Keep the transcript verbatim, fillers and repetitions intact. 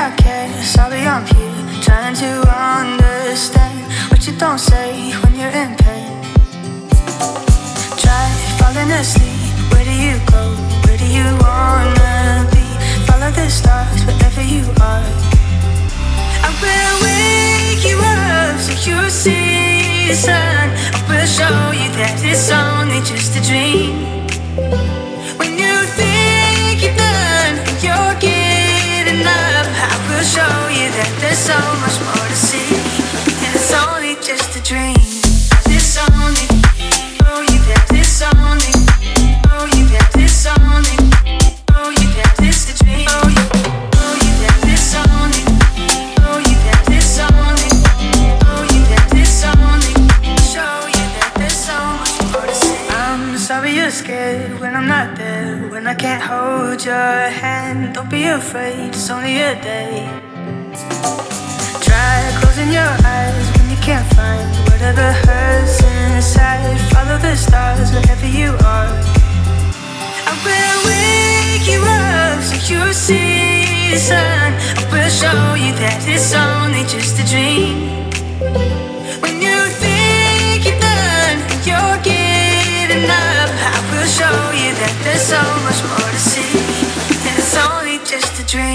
I care, sorry I'm here, trying to understand what you don't say when you're in pain. Try falling asleep, where do you go? Where do you wanna be? Follow the stars, wherever you are. I will wake you up so you see the sun. I will show you that it's only just a dream. When you think you're done, you're getting up. I will show you that there's so much more to see, and it's only just a dream. It's only, oh you that it's only, oh you that it's only, oh you that it's the dream. Oh you, oh you that it's only, oh you that it's only, oh you that it's only. Show you that there's so much more to see. I'm sorry you're scared when I'm not there, when I can't hold your hand. Don't be afraid, it's only a day. Try closing your eyes when you can't find whatever hurts inside. Follow the stars wherever you are. I will wake you up so you see the sun. I will show you that it's only just a dream. When you think you're done, you're getting up. I will show you that there's so much more to see, and it's only just a dream.